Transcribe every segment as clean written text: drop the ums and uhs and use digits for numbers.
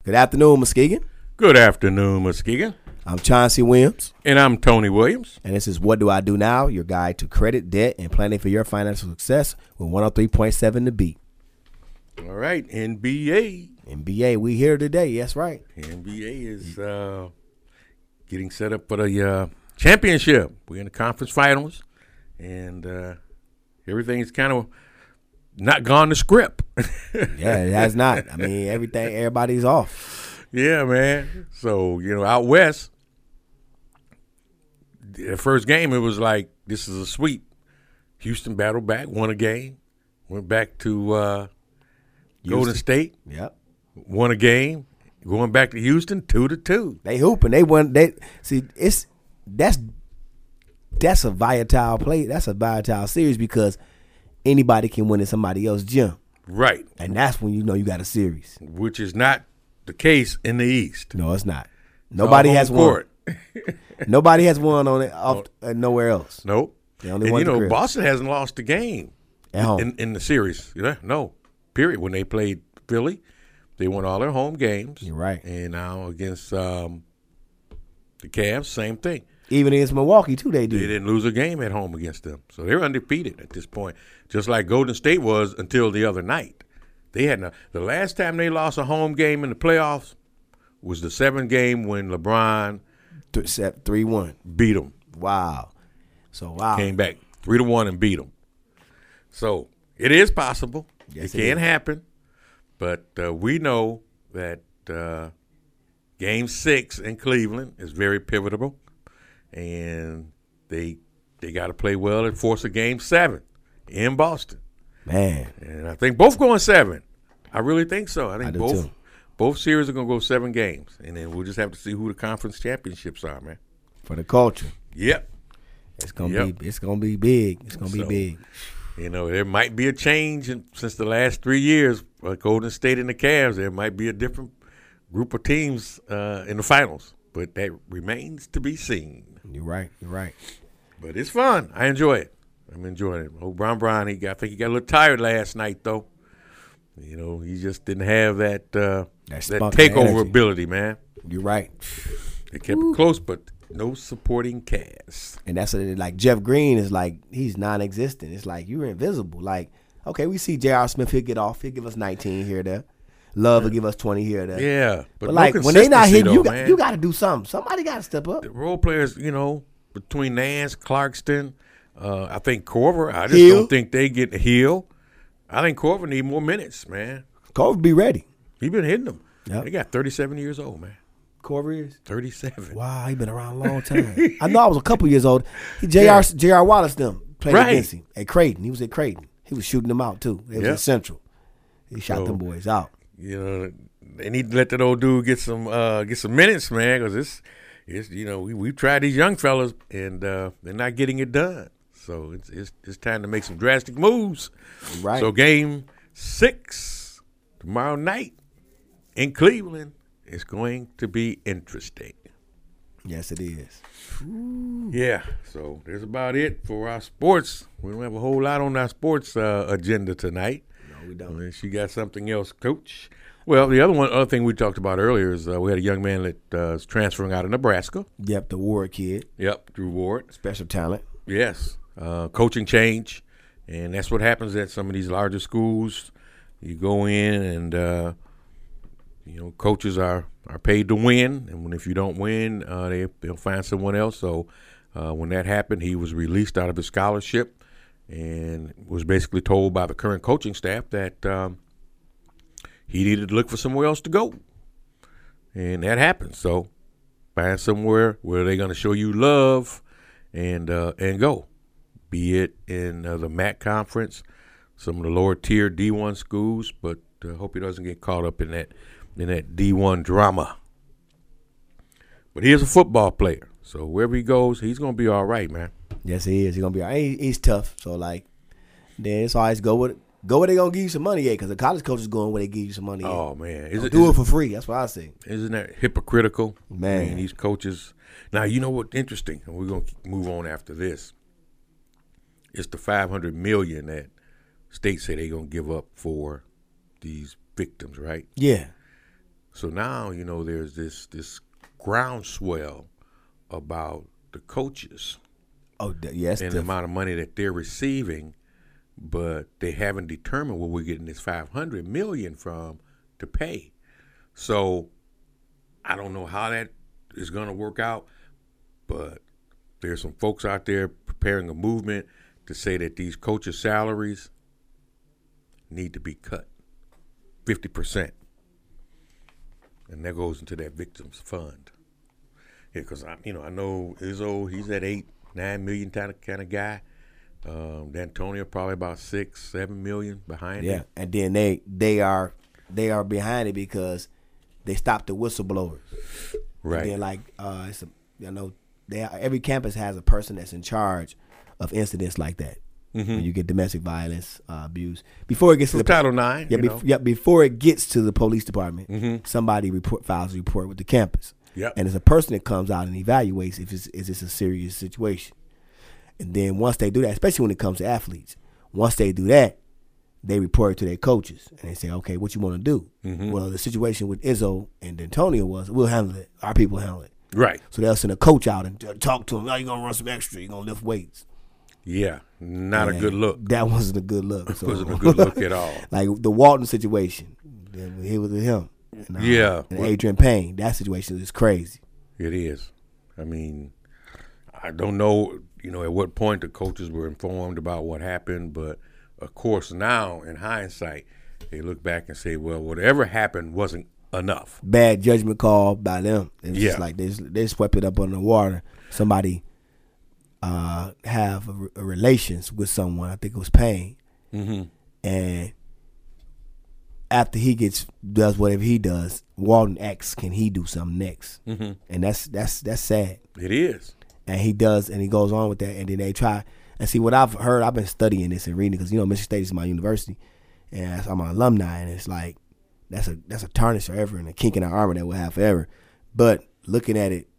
Good afternoon, Muskegon. Good afternoon, Muskegon. I'm Chauncey Williams. And I'm Tony Williams. And this is What Do I Do Now, your guide to credit, debt, and planning for your financial success with 103.7 The Beat. All right, NBA. NBA, we here today. That's right. NBA is getting set up for the championship. We're in the conference finals, and everything's kind of not gone to script. Yeah, it has not. I mean, everybody's off. Yeah, man. So, out west, the first game, it was like, this is a sweep. Houston battled back, won a game, went back to Golden State. Yep. Won a game, going back to Houston, 2-2. They hooping. They won. That's a volatile play. That's a volatile series because anybody can win in somebody else's gym. Right. And that's when you know you got a series. Which is not the case in the East. No, it's not. Nobody has won. Nobody has won on it nowhere else. Nope. They only won the crib. Boston hasn't lost a game at home in the series. No. Period. When they played Philly, they won all their home games. You're right. And now against the Cavs, same thing. Even against Milwaukee, too, they did. They didn't lose a game at home against them. So they're undefeated at this point, just like Golden State was until the other night. They had the last time they lost a home game in the playoffs was the 7th game when LeBron 3-1 beat them. Wow. Came back 3-1 and beat them. So it is possible. Yes, it can happen. But we know that Game 6 in Cleveland is very pivotal, and they got to play well and force a Game 7 in Boston. Man. And I think both going 7. I really think so. I think too. Both series are going to go 7 games, and then we'll just have to see who the conference championships are, man. For the culture. Yep. It's gonna be big. It's gonna be big. There might be a change since the last 3 years, like Golden State and the Cavs. There might be a different group of teams in the finals, but that remains to be seen. You're right. But it's fun. I enjoy it. I'm enjoying it. Oh, Brian, I think he got a little tired last night, though. He just didn't have that takeover ability, man. You're right. They kept it close, but no supporting cast. And that's like Jeff Green is like, he's non-existent. It's like you're invisible. Like, okay, we see J.R. Smith, he'll get off. He'll give us 19 here or there. Love will give us 20 here or there. Yeah. But like, when they not hitting, you got to do something. Somebody got to step up. The role players, between Nance, Clarkston, I think Korver, I just don't think they get Hill. I think Korver need more minutes, man. Korver be ready. He been hitting them. Yep. They got 37 years old, man. Korver is 37. Wow, he been around a long time. I know I was a couple years old. J.R. Wallace them played against him at Creighton. He was at Creighton. He was shooting them out too. It was at Central. He shot them boys out. They need to let that old dude get some minutes, man, because we've tried these young fellas and they're not getting it done. So it's time to make some drastic moves. Right. So Game 6 tomorrow night in Cleveland is going to be interesting. Yes, it is. Ooh. Yeah. So there's about it for our sports. We don't have a whole lot on our sports agenda tonight. No, we don't. Unless you got something else, Coach. Well, the other thing we talked about earlier is we had a young man that is transferring out of Nebraska. Yep, the Ward kid. Yep, Drew Ward. Special talent. Yes. Coaching change, and that's what happens at some of these larger schools. You go in and, coaches are paid to win, and if you don't win, they'll find someone else. So when that happened, he was released out of his scholarship and was basically told by the current coaching staff that he needed to look for somewhere else to go. And that happened. So find somewhere where they're going to show you love and go. Be it in the MAC conference, some of the lower tier D1 schools, but hope he doesn't get caught up in that D1 drama. But he is a football player, so wherever he goes, he's gonna be all right, man. Yes, he is. He's gonna be all right. He's tough, so then it's always go where they gonna give you some money at, because the college coach is going where they give you some money. Oh man, do it for free. That's what I say. Isn't that hypocritical? Man, I mean, these coaches. Now you know what's interesting, and we're gonna move on after this. It's the $500 million that states say they're gonna give up for these victims, right? Yeah. So now, there's this groundswell about the coaches. Oh, yes. And the amount of money that they're receiving, but they haven't determined where we're getting this $500 million from to pay. So I don't know how that is going to work out, but there's some folks out there preparing a movement to say that these coaches' salaries need to be cut 50%. And that goes into that victims fund. Yeah, because I know Izzo, he's at $8-9 million kind of guy. D'Antonio probably about $6-7 million behind him. Yeah, and then they are behind it because they stopped the whistleblowers. Right. And then every campus has a person that's in charge of incidents like that. Mm-hmm. When you get domestic violence, abuse, before it gets to the Title IX. Before it gets to the police department, mm-hmm. somebody files a report with the campus. Yep. And it's a person that comes out and evaluates if it's a serious situation. And then once they do that, especially when it comes to athletes, once they do that, they report it to their coaches and they say, okay, what you want to do? Mm-hmm. Well, the situation with Izzo and D'Antonio was, we'll handle it. Our people handle it. Right. So they'll send a coach out and talk to him. Oh, you're going to run some extra. You're going to lift weights. Yeah, not a good look. That wasn't a good look. So. It wasn't a good look at all. Like the Walton situation, it was him. And Adrian Payne, that situation is crazy. It is. I mean, I don't know, at what point the coaches were informed about what happened, but of course now, in hindsight, they look back and say, well, whatever happened wasn't enough. Bad judgment call by them. It's just like they swept it up under the water. Somebody have a relations with someone, I think it was Payne, mm-hmm. and after he does whatever he does, Walton asks, can he do something next? Mm-hmm. And that's sad. It is. And he does, and he goes on with that, and then they try and see what I've heard. I've been studying this and reading because Michigan State is my university, and I'm an alumni, and it's like that's a tarnish forever and a kink in our armor that we'll have forever. But looking at it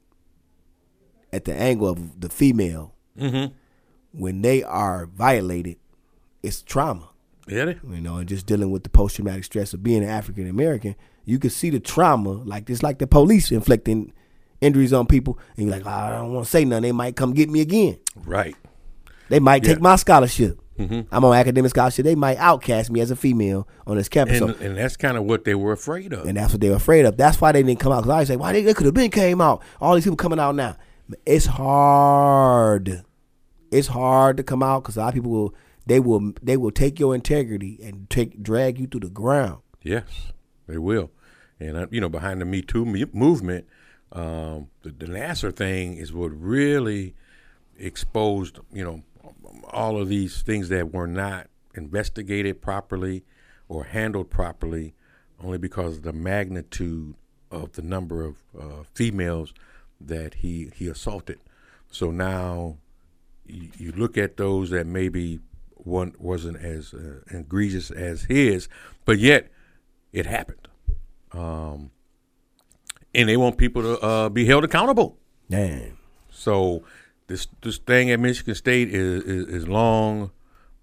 at the angle of the female, mm-hmm. when they are violated, it's trauma. Yeah. And just dealing with the post-traumatic stress of being an African American, you can see the trauma, like the police inflicting injuries on people, and you're like, oh, I don't want to say nothing. They might come get me again. Right. They might take my scholarship. Mm-hmm. I'm on academic scholarship. They might outcast me as a female on this campus. And that's kind of what they were afraid of. And that's what they were afraid of. That's why they didn't come out. Because I say, why they could have been came out. All these people coming out now. It's hard. It's hard to come out because a lot of people will take your integrity and drag you to the ground. Yes, they will. And behind the Me Too movement, the Nassar thing is what really exposed all of these things that were not investigated properly or handled properly, only because of the magnitude of the number of females that he assaulted. So now you look at those that maybe one wasn't as egregious as his, but yet it happened. And they want people to be held accountable. Damn. So this thing at Michigan State is long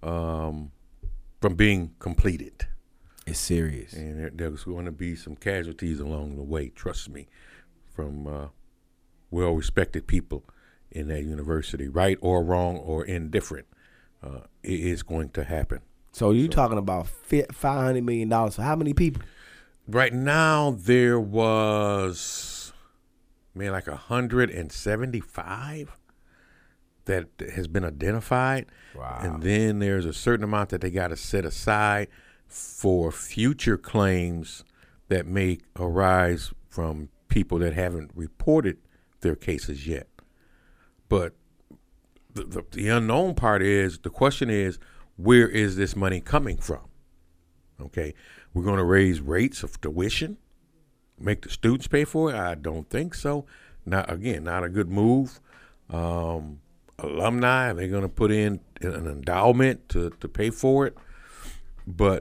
from being completed. It's serious. And there's going to be some casualties along the way, trust me, from well-respected people in that university, right or wrong or indifferent. It is going to happen. So you're talking about $500 million for how many people? Right now, there was, like 175 that has been identified. Wow. And then there's a certain amount that they got to set aside for future claims that may arise from people that haven't reported their cases yet. But the unknown part is, the question is, where is this money coming from? Okay, we're going to raise rates of tuition, make the students pay for it? I don't think so. Not a good move. Alumni, they're going to put in an endowment to pay for it. But,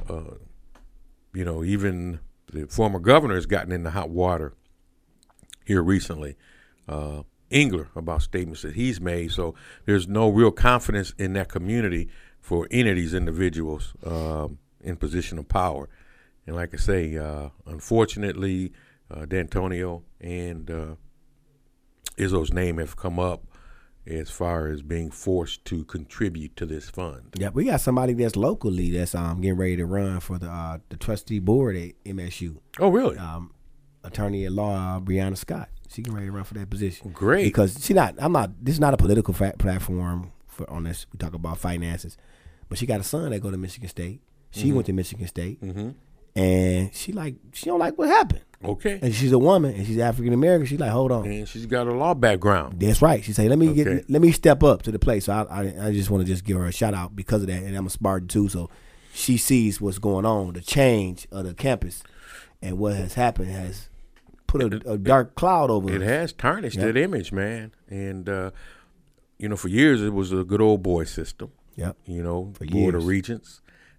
even the former governor has gotten in the hot water here recently. Engler, about statements that he's made. So there's no real confidence in that community for any of these individuals in position of power. And like I say, unfortunately, D'Antonio and Izzo's name have come up as far as being forced to contribute to this fund. Yeah, we got somebody that's locally that's getting ready to run for the trustee board at MSU. Oh, really? Attorney at law Brianna Scott. She getting ready to run for that position. Great. Because this is not a political platform on this. We talk about finances. But she got a son that go to Michigan State. She went to Michigan State. And she don't like what happened. Okay. And she's a woman and she's African American. She's like, hold on. And she's got a law background. That's right. She say, let me step up to the plate. So I just want to just give her a shout out because of that. And I'm a Spartan too. So she sees what's going on, the change of the campus, and what has happened has put a dark cloud over it. It has tarnished that image, man. And for years it was a good old boy system. Yep. For Board of Regents.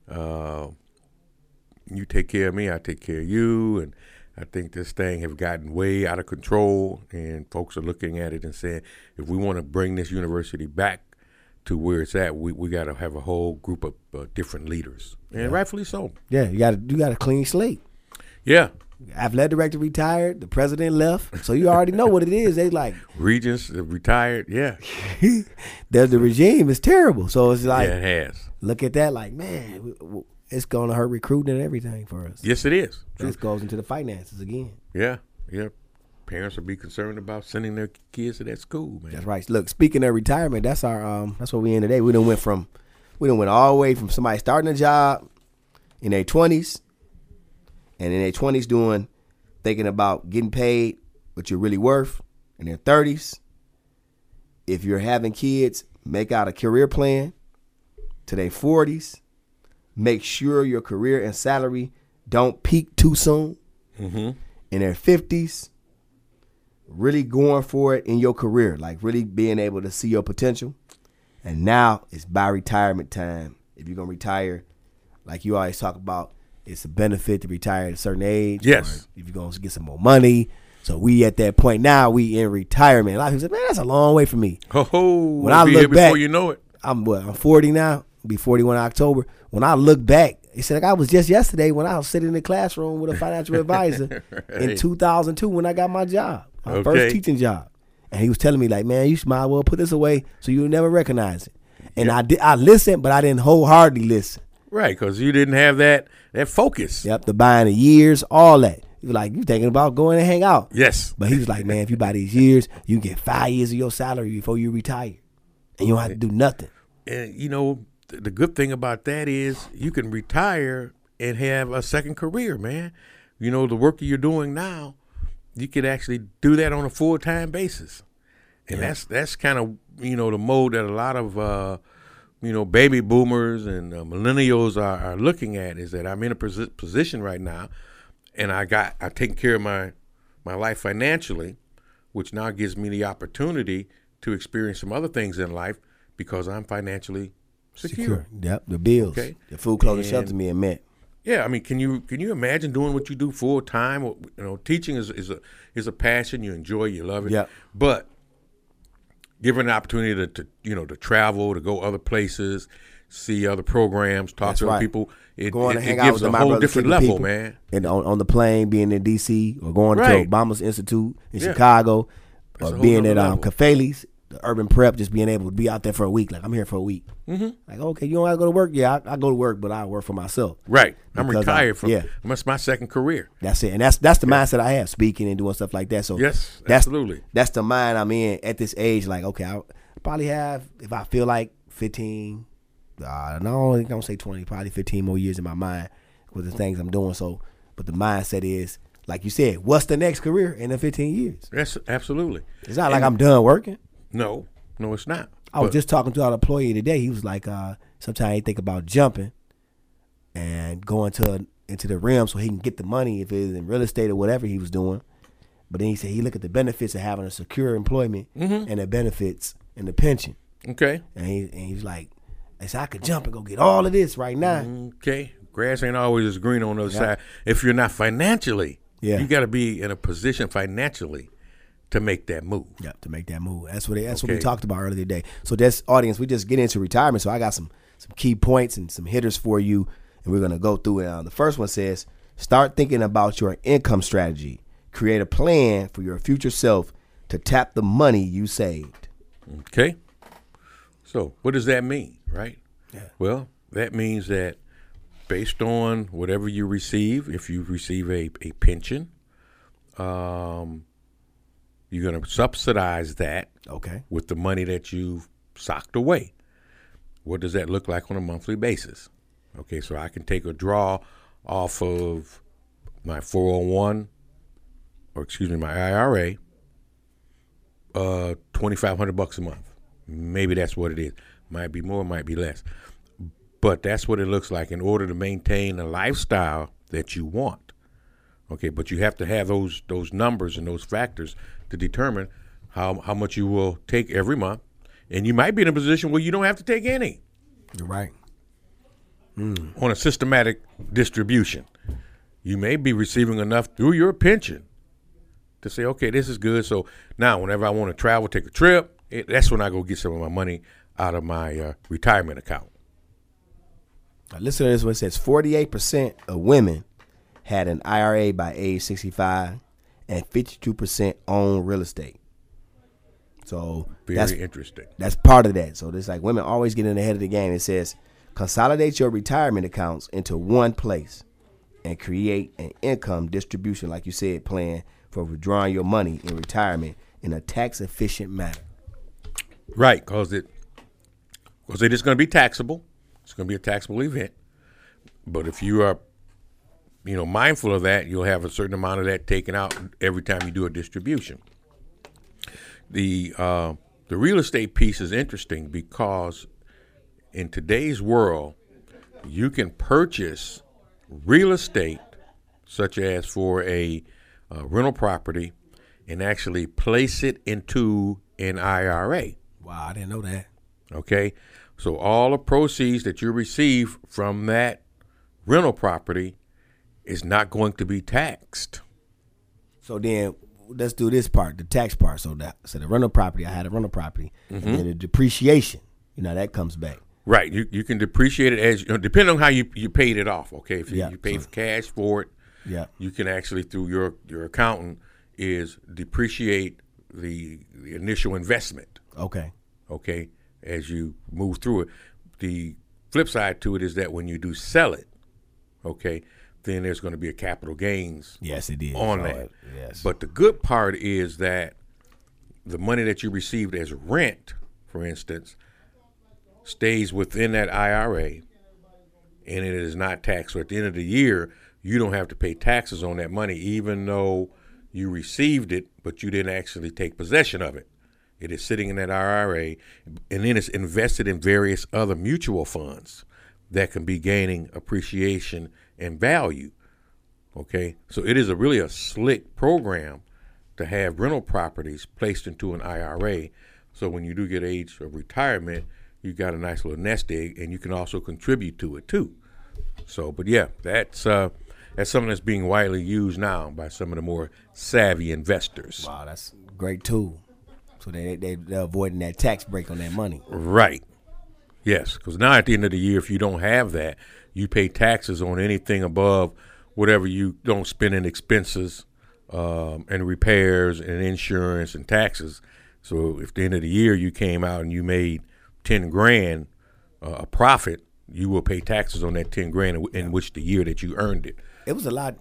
You take care of me, I take care of you, and I think this thing have gotten way out of control, and folks are looking at it and saying, if we want to bring this university back to where it's at, we got to have a whole group of different leaders, and rightfully so. Yeah, you got a clean slate. Yeah. Athletic director retired, the president left, so you already know what it is. They like Regents retired, yeah. The regime is terrible, so it's like it has. Look at that, like man. It's going to hurt recruiting and everything for us. Yes, it is. This goes into the finances again. Yeah. Parents will be concerned about sending their kids to that school, man. That's right. Look, speaking of retirement, that's what we in today. We done went all the way from somebody starting a job in their 20s, and in their 20s thinking about getting paid what you're really worth. In their 30s, if you're having kids, make out a career plan. To their 40s. Make sure your career and salary don't peak too soon. In their 50s, really going for it in your career, like really being able to see your potential. And now it's by retirement time. If you're going to retire, like you always talk about, it's a benefit to retire at a certain age. Yes. If you're going to get some more money. So we at that point now, we in retirement. A lot of people say, man, that's a long way for me. When I look back, before you know it. I'm 40 now. Be 41 in October. When I look back, it said like I was just yesterday when I was sitting in the classroom with a financial advisor in 2002 when I got my job, my first teaching job. And he was telling me like, man, you might well put this away so you'll never recognize it. And I listened, but I didn't wholeheartedly listen. Right, because you didn't have that focus. Yep, the buying the years, all that. He was like, you thinking about going and hang out. Yes. But he was like, man, if you buy these years, you get 5 years of your salary before you retire. And you don't have to do nothing. And, the good thing about that is you can retire and have a second career, man. The work you're doing now, you could actually do that on a full-time basis. And that's kind of, the mode that a lot of, baby boomers and millennials are looking at, is that I'm in a position right now and I taken care of my life financially, which now gives me the opportunity to experience some other things in life because I'm financially secure. Yep, the bills, the food, clothing, shelter being met. Yeah, I mean, can you imagine doing what you do full time? Teaching is a passion you enjoy, you love it. Yeah. But given the opportunity to travel, to go other places, see other programs, talk to other people, it gives a whole different level, man. And on the plane, being in D.C. or going to Obama's Institute in Chicago, or being at Cafales. The urban prep, just being able to be out there for a week. Like, I'm here for a week. Like, okay, you don't have to go to work? Yeah, I go to work, but I work for myself. Right. I'm retired from that's my second career. That's it. And that's the mindset I have, speaking and doing stuff like that. So yes, absolutely. That's the mind I'm in at this age. Like, okay, I probably have, if I feel like 15, no, I don't say 20, probably 15 more years in my mind with the things I'm doing. So, but the mindset is, like you said, what's the next career in the 15 years? Yes, absolutely. It's not like I'm done working. No, it's not. I was just talking to our employee today. He was like, sometimes he think about jumping and going into the rim so he can get the money if it's in real estate or whatever he was doing. But then he said he look at the benefits of having a secure employment and the benefits and the pension. Okay. And he's like, I could jump and go get all of this right now. Okay. Grass ain't always as green on the other side. If you're not financially, you got to be in a position financially to make that move. Yeah, to make that move. That's what we talked about earlier today. So that's, audience, we just get into retirement. So I got some key points and some hitters for you, and we're going to go through it. The first one says, Start thinking about your income strategy. Create a plan for your future self to tap the money you saved. Okay. So what does that mean, right? Yeah. Well, that means that based on whatever you receive, if you receive a pension, you're going to subsidize that with the money that you've socked away. What does that look like on a monthly basis? Okay, so I can take a draw off of my 401, my IRA, $2,500 a month. Maybe that's what it is. Might be more, might be less. But that's what it looks like in order to maintain a lifestyle that you want. Okay, but you have to have those numbers and those factors to determine how much you will take every month. And you might be in a position where you don't have to take any. You're right. On a systematic distribution. You may be receiving enough through your pension to say, okay, this is good. So now whenever I want to travel, take a trip, that's when I go get some of my money out of my retirement account. Now listen to this one. It says 48% of women had an IRA by age 65 and 52% own real estate. So very interesting. That's part of that. So it's like women always getting ahead of the game. It says consolidate your retirement accounts into one place and create an income distribution, like you said, plan for withdrawing your money in retirement in a tax efficient manner. Right, because it is going to be taxable. It's going to be a taxable event. But if you are, mindful of that, you'll have a certain amount of that taken out every time you do a distribution. The real estate piece is interesting because in today's world, you can purchase real estate, such as for a rental property, and actually place it into an IRA. Wow, I didn't know that. Okay, so all the proceeds that you receive from that rental property is not going to be taxed. So then let's do this part, the tax part. So the rental property, I had a rental property, and then the depreciation, that comes back. Right, you can depreciate it as depending on how you paid it off. Okay, if you paid cash for it, you can actually through your accountant is depreciate the initial investment. Okay, as you move through it. The flip side to it is that when you do sell it, okay, then there's going to be a capital gains. Yes, it is on that. Yes. But the good part is that the money that you received as rent, for instance, stays within that IRA, and it is not taxed. So at the end of the year, you don't have to pay taxes on that money, even though you received it, but you didn't actually take possession of it. It is sitting in that IRA, and then it's invested in various other mutual funds that can be gaining appreciation and value. Okay, so it is really a slick program to have rental properties placed into an IRA. So when you do get age of retirement, you got a nice little nest egg, and you can also contribute to it too. So, but yeah, that's something that's being widely used now by some of the more savvy investors. Wow, that's a great tool. So they're avoiding that tax break on that money. Right. Yes, because now at the end of the year, if you don't have that, you pay taxes on anything above whatever you don't spend in expenses and repairs and insurance and taxes. So if at the end of the year you came out and you made $10,000 a profit, you will pay taxes on that $10,000 in which the year that you earned it. It was a lot.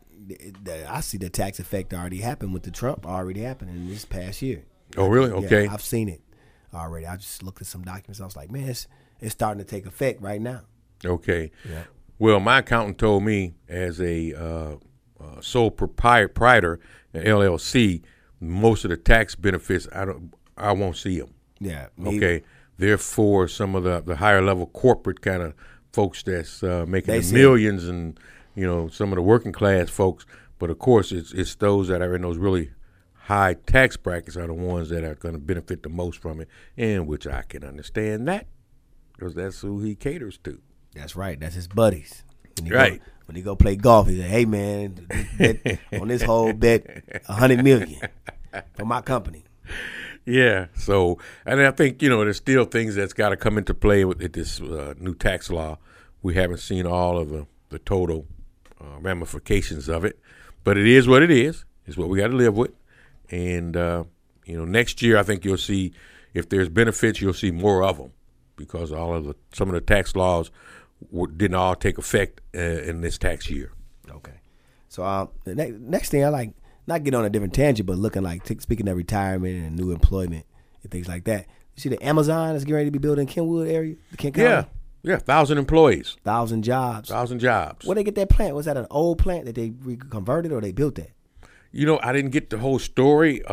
I see the tax effect already happened with the Trump already happened in this past year. Oh, really? Okay. Yeah, I've seen it already. I just looked at some documents. I was like, man, it's starting to take effect right now. Okay. Yeah. Well, my accountant told me as a sole proprietor, an LLC, most of the tax benefits I won't see them. Yeah. Okay. Therefore, some of the higher level corporate kind of folks that's making the millions, and some of the working class folks. But of course, it's those that are in those really high tax brackets are the ones that are going to benefit the most from it, and which I can understand that because that's who he caters to. That's right. That's his buddies. When he go play golf, he say, "Hey man, on this whole bet, $100 million for my company." Yeah. So, and I think there's still things that's got to come into play with this new tax law. We haven't seen all of the total ramifications of it. But it is what it is. It's what we got to live with. And, next year I think you'll see, if there's benefits, you'll see more of them because some of the tax laws didn't all take effect in this tax year. Okay. So the next thing I like, not get on a different tangent, but looking like speaking of retirement and new employment and things like that. You see the Amazon is getting ready to be built in Kenwood area, the Kent County? Yeah, 1,000 employees. 1,000 jobs. 1,000 jobs. Where they get that plant? Was that an old plant that they converted or they built that? I didn't get the whole story.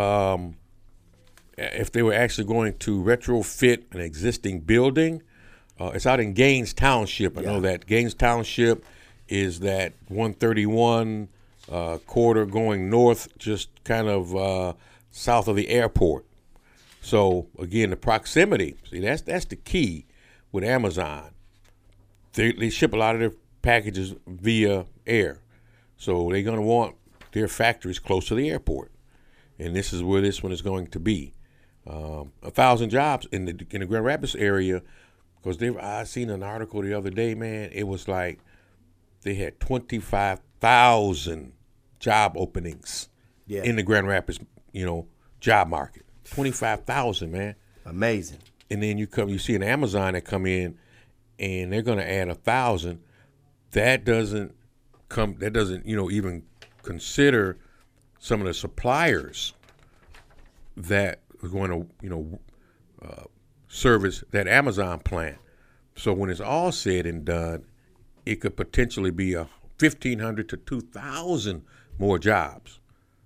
If they were actually going to retrofit an existing building, it's out in Gaines Township. I know that Gaines Township is that 131 corridor going north, just kind of south of the airport. So again, the proximity. See, that's the key with Amazon. They ship a lot of their packages via air, so they're going to want their factories close to the airport, and this is where this one is going to be. 1,000 jobs in the Grand Rapids area, because I seen an article the other day, man. It was like they had 25,000 job openings in the Grand Rapids, job market. 25,000, man. Amazing. And then you see an Amazon that come in, and they're going to add 1,000. That doesn't even consider some of the suppliers that are going to service that Amazon plant. So when it's all said and done, it could potentially be 1,500 to 2,000 more jobs.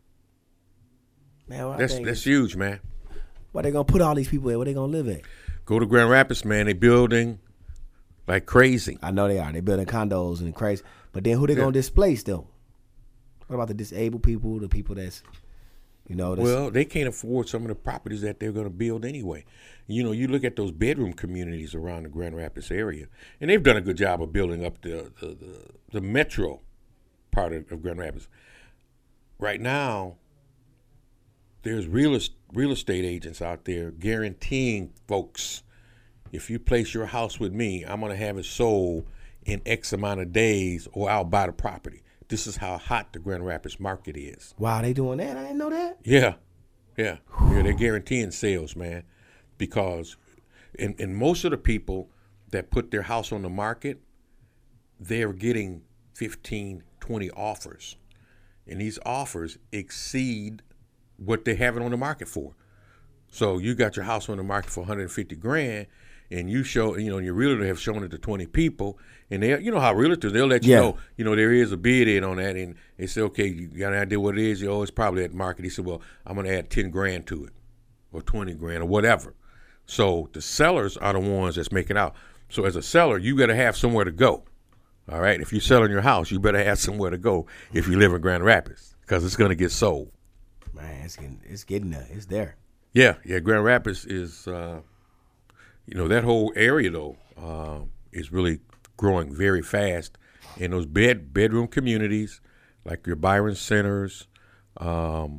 Man, that's huge, man. Where they gonna put all these people at? Where they gonna live at? Go to Grand Rapids, man. They building like crazy. I know they are. They building condos and crazy. But then who they gonna displace though? What about the disabled people? The people that's well, they can't afford some of the properties that they're going to build anyway. You look at those bedroom communities around the Grand Rapids area, and they've done a good job of building up the metro part of Grand Rapids. Right now, there's real estate agents out there guaranteeing folks, if you place your house with me, I'm going to have it sold in X amount of days, or I'll buy the property. This is how hot the Grand Rapids market is. Wow, they doing that? I didn't know that. Yeah. They're guaranteeing sales, man, because and most of the people that put their house on the market, they're getting 15, 20 offers, and these offers exceed what they have it on the market for. So you got your house on the market for 150 grand, and you show, your realtor have shown it to 20 people, and they, how realtors, they'll let you know, there is a bid in on that, and they say, okay, you got an idea what it is? It's probably at market. He said, well, I'm going to add 10 grand to it, or 20 grand, or whatever. So the sellers are the ones that's making out. So as a seller, you got to have somewhere to go. All right, if you're selling your house, you better have somewhere to go if you live in Grand Rapids, because it's going to get sold. Man, it's getting there. It's there. Yeah. Grand Rapids is, that whole area though is really growing very fast. And those bedroom communities, like your Byron Centers, your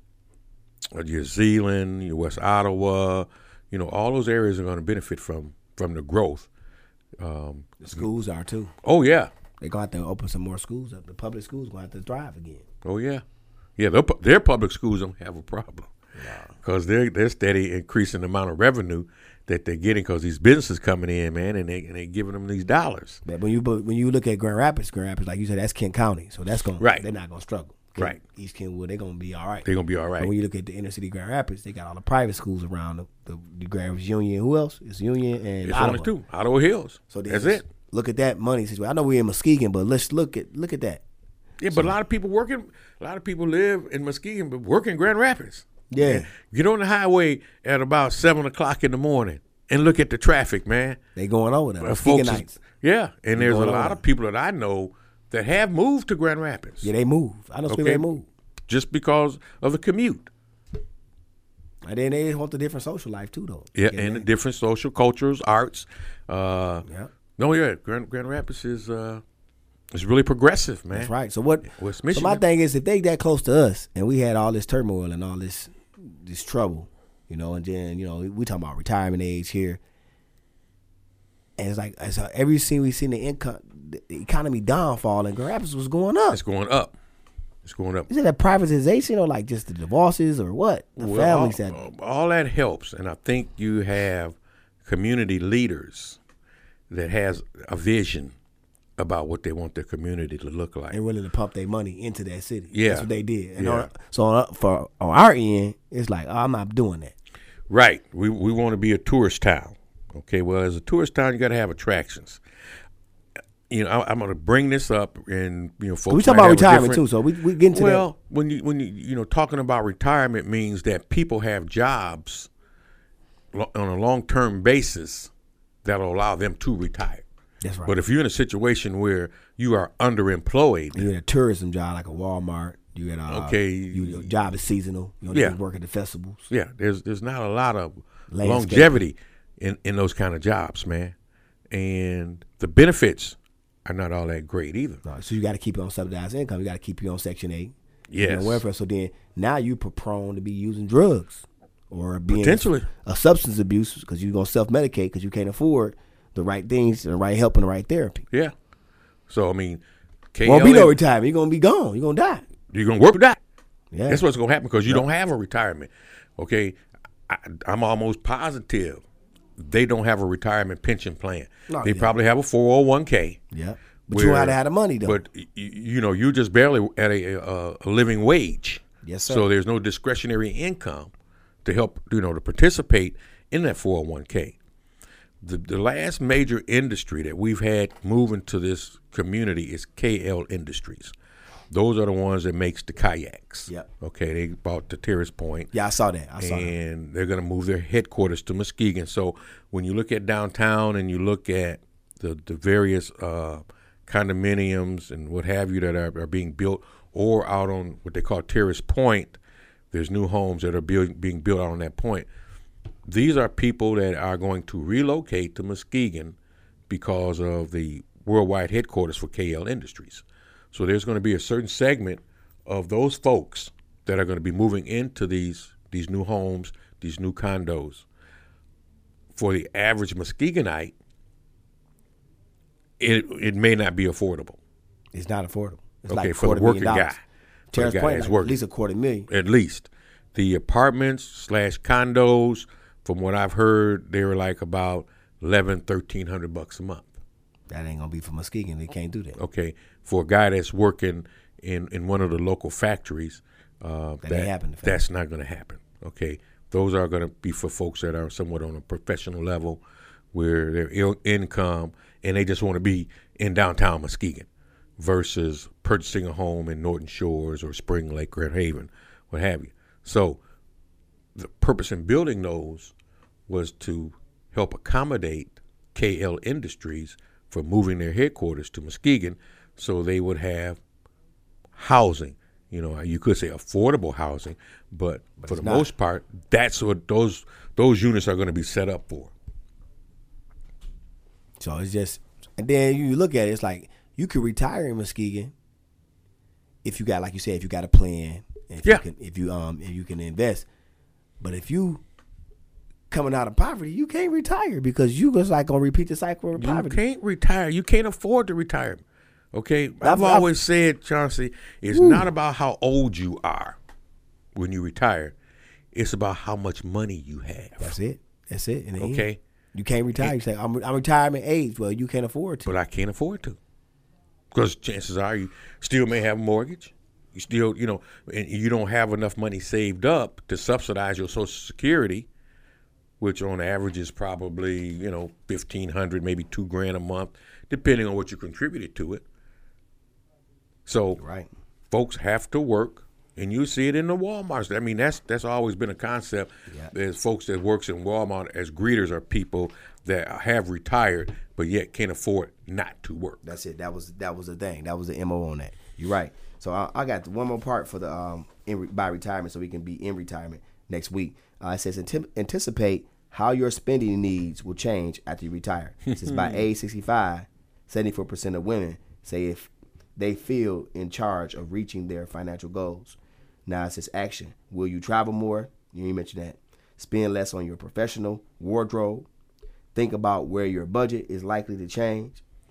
Zeeland, your West Ottawa, all those areas are going to benefit from the growth. The schools are too. Oh yeah, they're going to have to open some more schools up. The public schools going to have to thrive again. Oh yeah. Their public schools don't have a problem because they're steady increasing the amount of revenue that they're getting because these businesses coming in, man, and they giving them these dollars. But when you look at Grand Rapids, like you said, that's Kent County, so that's going they're not going to struggle. Right. East Kenwood, they're going to be all right. They're going to be all right. But when you look at the inner city Grand Rapids, they got all the private schools around the Grand Rapids Union. Who else? It's Union and it's Ottawa. only two, Ottawa Hills. So that's it. Look at that money situation. I know we're in Muskegon, but let's look at that. Yeah, but a lot of people live in Muskegon, but work in Grand Rapids. Yeah. Get on the highway at about 7 o'clock in the morning and look at the traffic, man. They going over there. Muskegon nights. Yeah, and there's a lot of people that I know that have moved to Grand Rapids. Yeah, they move. I know people that move. Just because of the commute. And then they want the different social life too, though. Yeah, and the different social cultures, arts. Grand Rapids is really progressive, man. That's right. So my thing is, if they that close to us and we had all this turmoil and all this trouble, and then we talking about retirement age here, and it's like we seen the income, the economy downfall and Grand Rapids was going up. It's going up. It's going up. Is it a privatization or like just the divorces or what? The families all that helps, and I think you have community leaders that has a vision about what they want their community to look like. They're willing to pump their money into that city. Yeah. That's what they did. And Yeah. on our end, it's like, I'm not doing that. Right. We want to be a tourist town. Okay, well, as a tourist town, you got to have attractions. You know, I'm going to bring this up, and folks. We talking about retirement too, so we get into that. Well, when you talking about retirement means that people have jobs on a long-term basis that'll allow them to retire. That's right. But if you're in a situation where you are underemployed, you're in a tourism job like a Walmart. You at your job is seasonal. You don't just work at the festivals. Yeah, there's not a lot of longevity in those kind of jobs, man, and the benefits are not all that great either. No, so you got to keep you on subsidized income. You got to keep you on Section 8. Yes. Welfare. So then now you're prone to be using drugs or being potentially a substance abuse because you're going to self-medicate because you can't afford the right things, the right help, and the right therapy. Yeah. So, I mean, won't be no retirement. You're going to be gone. You're going to die. You're going to work or die. Yeah. That's what's going to happen because you don't have a retirement. Okay. I'm almost positive they don't have a retirement pension plan. No, they probably have a 401k. Yeah. But you don't have to have the money, though. But, you're just barely at a living wage. Yes, sir. So there's no discretionary income to help, to participate in that 401k. The last major industry that we've had move into this community is KL Industries. Those are the ones that makes the kayaks. Yep. Okay, they bought the Terrace Point. Yeah, I saw that. And they're going to move their headquarters to Muskegon. So when you look at downtown and you look at the various condominiums and what have you that are being built or out on what they call Terrace Point, there's new homes that are being built out on that point. These are people that are going to relocate to Muskegon because of the worldwide headquarters for KL Industries. So there's going to be a certain segment of those folks that are going to be moving into these new homes, these new condos. For the average Muskegonite, it may not be affordable. It's not affordable. It's okay, like for the working guy. Terrace Point, at least $250,000. At least. The apartments / condos, from what I've heard, they were like about $1,100-$1,300 a month. That ain't gonna be for Muskegon. They can't do that. Okay, for a guy that's working in one of the local factories, that's not going to happen. Okay, those are going to be for folks that are somewhat on a professional level, where their income and they just want to be in downtown Muskegon, versus purchasing a home in Norton Shores or Spring Lake, Grand Haven, what have you. So, the purpose in building those was to help accommodate KL Industries for moving their headquarters to Muskegon, so they would have housing. You could say affordable housing, but for the most part, that's what those units are going to be set up for. So it's just, and then you look at it, it's like you could retire in Muskegon if you got, like you said, if you got a plan, if you can invest. But if you coming out of poverty, you can't retire because you just like gonna repeat the cycle of poverty. You can't retire. You can't afford to retire. Okay, I've always said, Chauncey, it's not about how old you are when you retire. It's about how much money you have. That's it. Okay, you can't retire. You say I'm retirement age. Well, you can't afford to. But I can't afford to, because chances are you still may have a mortgage. You still, and you don't have enough money saved up to subsidize your Social Security, which on average is probably, $1,500, maybe $2,000 a month, depending on what you contributed to it. So folks have to work, and you see it in the Walmarts. I mean, that's always been a concept. Yeah. There's folks that works in Walmart as greeters are people that have retired, but yet can't afford not to work. That's it. That was the thing. That was the MO on that. You're right. So I got one more part for the by retirement, so we can be in retirement next week. It says anticipate how your spending needs will change after you retire. It says by age 65, 74% of women say if they feel in charge of reaching their financial goals. Now it says action. Will you travel more? You mentioned that. Spend less on your professional wardrobe. Think about where your budget is likely to change.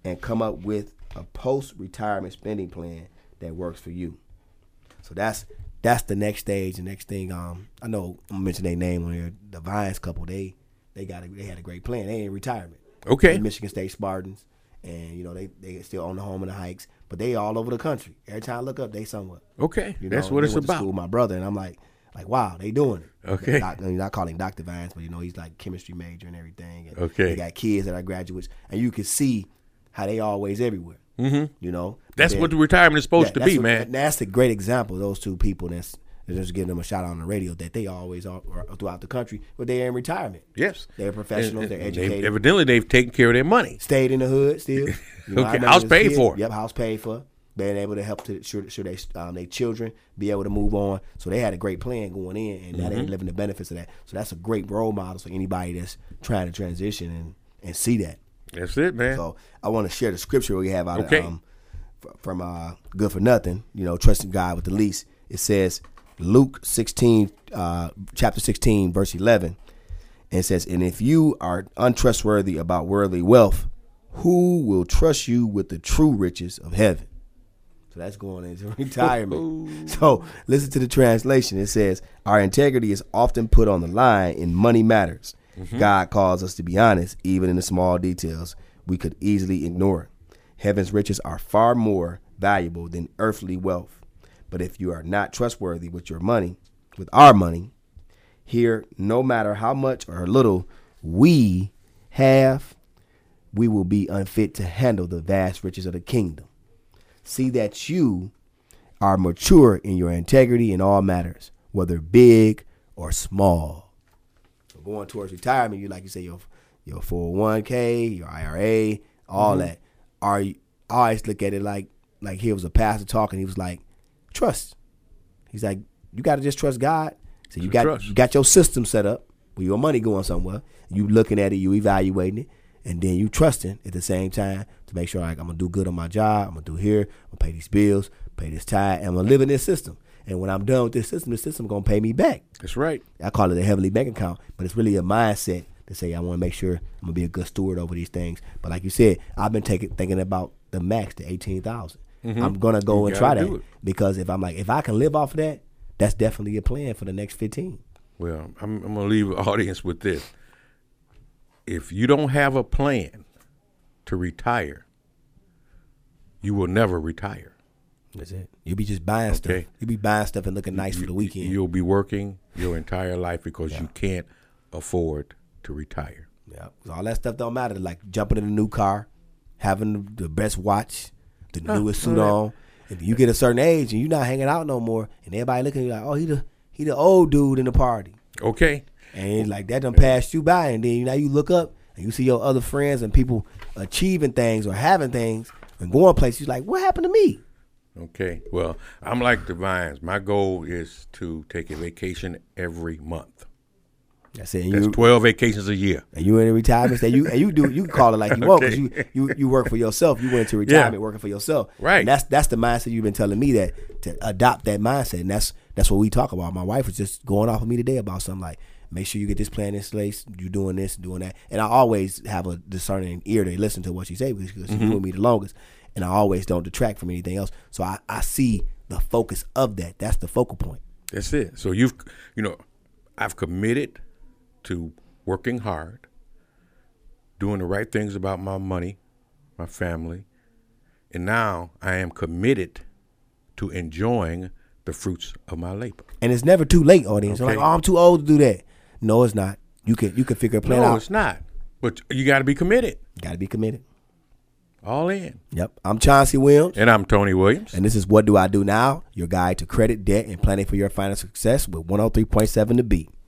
and come up with a post-retirement spending plan that works for you. So that's the next stage. The next thing, I know I'm gonna mention their name on here. The Vines couple, they had a great plan. They in retirement. Okay. The Michigan State Spartans, and you know they still own the home in the Heights, but they all over the country. Every time I look up, they somewhere. Okay, You know, that's what they it's went to about. school with my brother, and I'm like wow, they doing it. Okay. Not calling Dr. Vines, but you know he's like chemistry major and everything. And Okay. They got kids that are graduates, and you can see how they always everywhere. Mm-hmm. You know, That's Then- what the retirement is supposed to that's be, what- man. That's a great example. Those two people that's just giving them a shout out on the radio that they always are throughout the country, but they're in retirement. Yes. They're professionals. They're educated. Evidently, they've taken care of their money. Stayed in the hood still. You know, I Okay, remember house as a paid kid, for. Yep, house paid for. Being able to help to sure they children be able to move on. So they had a great plan going in, and now they're living the benefits of that. So that's a great role model for anybody that's trying to transition and see that. That's it, man. So I want to share the scripture we have out Okay. of from Good for Nothing. You know, trusting God with the least. It says Luke 16, chapter 16, verse 11. And it says, "And if you are untrustworthy about worldly wealth, who will trust you with the true riches of heaven?" So that's going into retirement. So listen to the translation. It says, "Our integrity is often put on the line in money matters. God calls us to be honest, even in the small details we could easily ignore. Heaven's riches are far more valuable than earthly wealth. But if you are not trustworthy with your money, with our money, here, no matter how much or little we have, we will be unfit to handle the vast riches of the kingdom. See that you are mature in your integrity in all matters, whether big or small." So going towards retirement, you like you say your 401k, your IRA, all that. I always look at it like he was a pastor talking. He was like, trust. He's like, you got to just trust God. So you got your system set up with your money going somewhere. You looking at it, you evaluating it, and then you trusting at the same time to make sure like I'm gonna do good on my job. I'm gonna do here. I'm gonna pay these bills, pay this tithe, and I'm gonna live in this system. And when I'm done with this system gonna pay me back. That's right. I call it a heavenly bank account, but it's really a mindset to say I want to make sure I'm gonna be a good steward over these things. But like you said, I've been thinking about the max, the 18,000. I'm gonna go and try that because if I can live off of that, that's definitely a plan for the next 15. Well, I'm going to leave the audience with this. If you don't have a plan to retire, you will never retire. That's it. You be just buying stuff. You be buying stuff and looking nice for the weekend. You'll be working your entire life because you can't afford to retire. Yeah, all that stuff don't matter. Like jumping in a new car, having the best watch, the newest suit on. If you get a certain age and you're not hanging out no more, and everybody looking at you like, oh, he the old dude in the party. Okay. And it's like that done passed you by, and then now you look up and you see your other friends and people achieving things or having things and going places. You're like, what happened to me? Okay. Well, I'm like the Vines. My goal is to take a vacation every month. That's it. That's 12 vacations a year. And you in a retirement state. You can call it like you want because you work for yourself. You went to retirement working for yourself. Right. And that's the mindset you've been telling me that to adopt that mindset. And that's what we talk about. My wife was just going off of me today about something like, make sure you get this plan in place. You doing this, doing that. And I always have a discerning ear to listen to what she say because she's been with me the longest. And I always don't detract from anything else. So I see the focus of that. That's the focal point. That's it. So I've committed to working hard, doing the right things about my money, my family, and now I am committed to enjoying the fruits of my labor. And it's never too late, audience. Okay. You're like, oh, I'm too old to do that. No, it's not. You can figure a plan out. No, it's not. But you got to be committed. Got to be committed. All in. Yep. I'm Chauncey Williams. And I'm Tony Williams. And this is What Do I Do Now? Your guide to credit, debt, and planning for your financial success with 103.7 The Beat.